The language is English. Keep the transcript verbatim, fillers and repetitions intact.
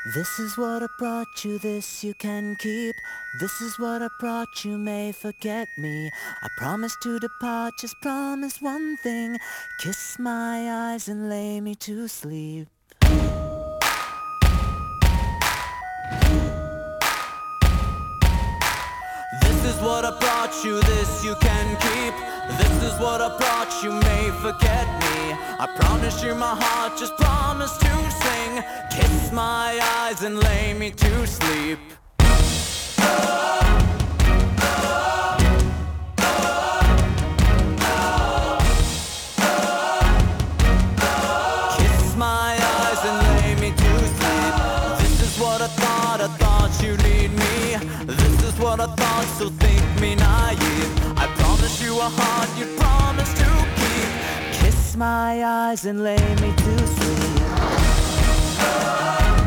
This is what I brought you, this you can keep. This is what I brought you, may forget me. I promise to depart, just promise one thing. Kiss my eyes and lay me to sleep. This is what I brought you, this you can keep. This is what I brought you, may forget me. I promise you my heart, just promise to sing. Kiss my eyes and lay me to sleep. Kiss my eyes and lay me to sleep. This is what I thought, I thought you'd need me. This is what I thought, so think me naive. I promise you a heart you promise to keep. Kiss my eyes and lay me to sleep.